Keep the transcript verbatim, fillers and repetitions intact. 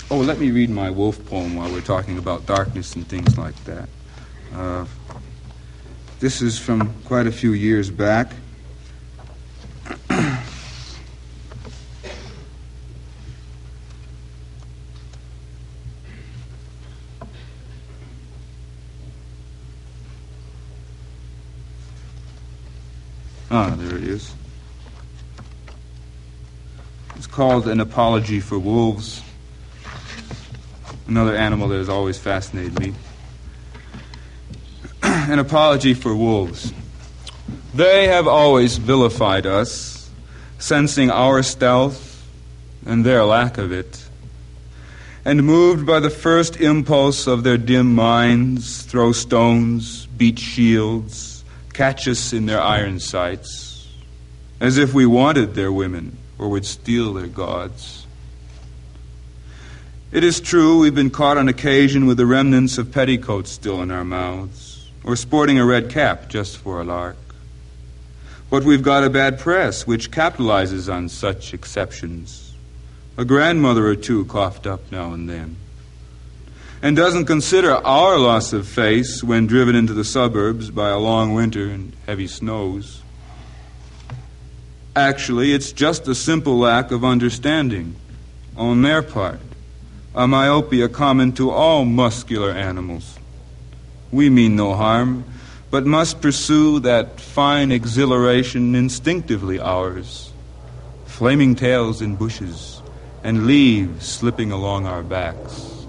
Oh, let me read my wolf poem while we're talking about darkness and things like that. Uh, this is from quite a few years back. Ah, there it is. It's called An Apology for Wolves, another animal that has always fascinated me. An apology for wolves. They have always vilified us, sensing our stealth and their lack of it, and moved by the first impulse of their dim minds, throw stones, beat shields, catch us in their iron sights, as if we wanted their women or would steal their gods. It is true we've been caught on occasion with the remnants of petticoats still in our mouths, or sporting a red cap just for a lark. But we've got a bad press which capitalizes on such exceptions. A grandmother or two coughed up now and then, and doesn't consider our loss of face when driven into the suburbs by a long winter and heavy snows. Actually, it's just a simple lack of understanding on their part, a myopia common to all muscular animals. We mean no harm, but must pursue that fine exhilaration instinctively ours, flaming tails in bushes and leaves slipping along our backs.